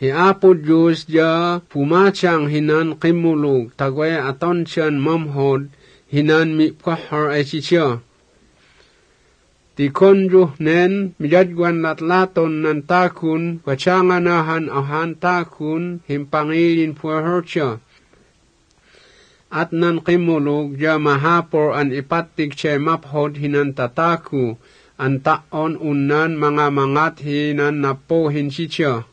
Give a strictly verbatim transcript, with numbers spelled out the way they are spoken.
Hi Apo Diyos ja pumatyang hinan kimulog tagway aton siyan mamhod hinan mipkahar ay siya. Ti konjuh nen mijadgwan latlaton nan takun kachanganahan ahan takun himpangilin puahar siya. At nan kimulog ja mahapor an ipatik siya maphod hinan tataku an taon unan mga mangat hinan napohin siya.